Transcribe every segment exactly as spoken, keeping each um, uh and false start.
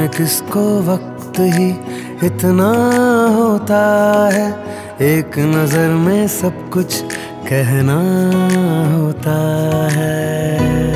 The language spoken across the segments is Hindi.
में किसको वक्त ही इतना होता है, एक नजर में सब कुछ कहना होता है।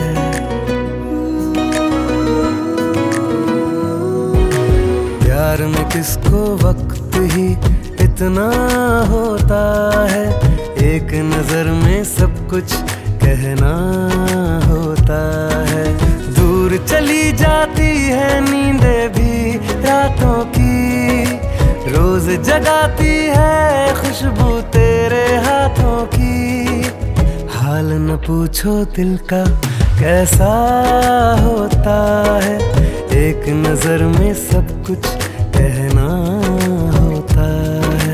प्यार में किसको वक्त ही इतना होता है, एक नजर में सब कुछ कहना होता है। दूर चली जाती है नींदें भी रातों की, रोज जगाती है खुशबू तेरे हाथों की। हाल न पूछो दिल का कैसा होता है, एक नजर में सब कुछ कहना होता है।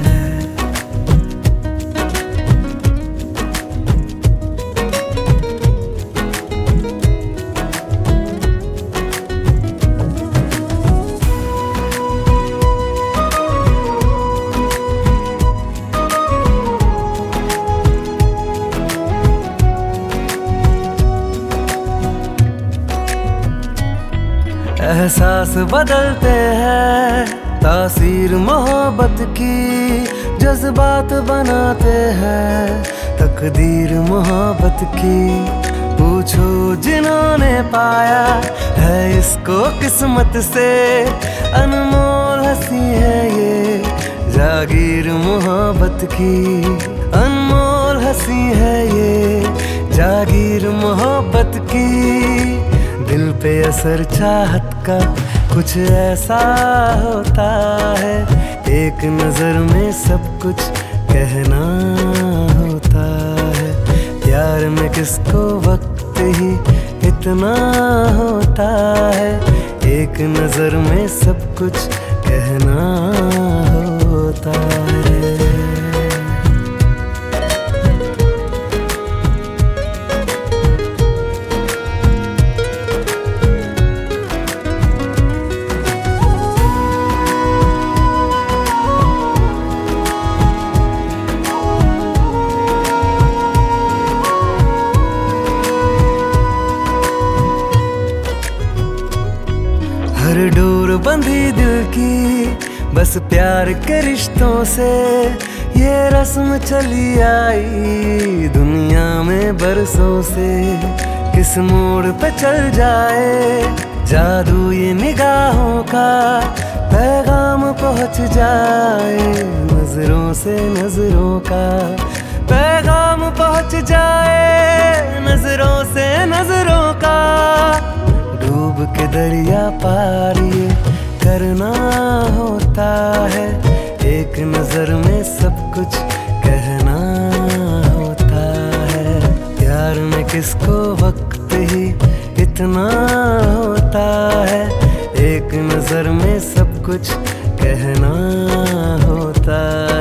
एहसास बदलते हैं तासीर मोहब्बत की, जज्बात बनाते हैं तकदीर मोहब्बत की। पूछो जिन्होंने पाया है इसको किस्मत से, अनमोल हंसी है ये जागीर मोहब्बत की। अनमोल हंसी है ये जागीर मोहब्बत की। दिल पे असर चाहत का कुछ ऐसा होता है, एक नजर में सब कुछ कहना होता है। प्यार में किसको वक्त ही इतना होता है, एक नजर में सब कुछ कहना होता है। हर डोर बंधी दिल की बस प्यार के रिश्तों से, ये रस्म चली आई दुनिया में बरसों से। किस मोड़ पे चल जाए जादू ये निगाहों का, पैगाम पहुंच जाए नजरों से नजरों का। पैगाम पहुंच जाए नजरों से नजरों का। डूब के दरिया पार ये करना होता है, एक नजर में सब कुछ कहना होता है। प्यार में किसको वक्त ही इतना होता है, एक नजर में सब कुछ कहना होता है।